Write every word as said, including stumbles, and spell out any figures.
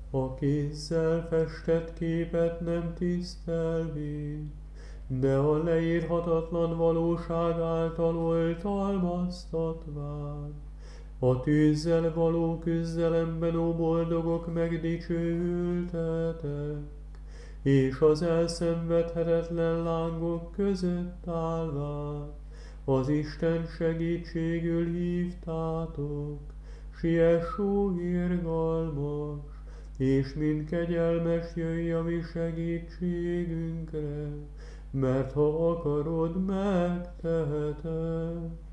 a kézzel festett képet nem tisztelvén, de a leírhatatlan valóság által oltalmaztatván. A tűzzel való küzdelemben, ó boldogok, megdicsőültetek, és az elszenvedhetetlen lángok között állván az Isten segítségül hívtátok. Siess, ó irgalmas, és mind kegyelmes, jöjj a mi segítségünkre, mert ha akarod, megteheted.